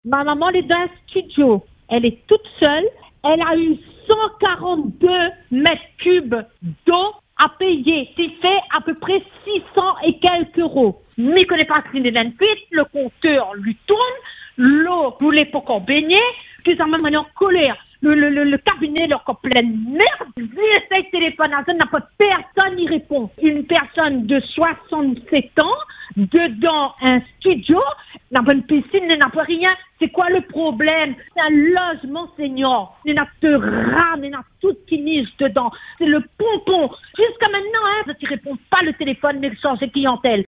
Ma maman, elle est dans un studio. Elle est toute seule. Elle a eu 142 mètres cubes d'eau à payer. C'est fait à peu près 600 et quelques euros. Mais connaît pas Catherine Denenfuit, le compteur lui tourne, l'eau voulait pas qu'on baignait, qu'ils ont même en colère. Le cabinet leur en pleine merde. J'essaie de téléphoner, n'a pas personne n'y répond. Une personne de 67 ans, dedans un studio, n'a pas une piscine, n'a pas rien. C'est quoi le problème? C'est un logement senior. Il y a de rame, il y a tout qui niche dedans. C'est le pompon. Jusqu'à maintenant, tu réponds pas le téléphone, mais changer clientèle.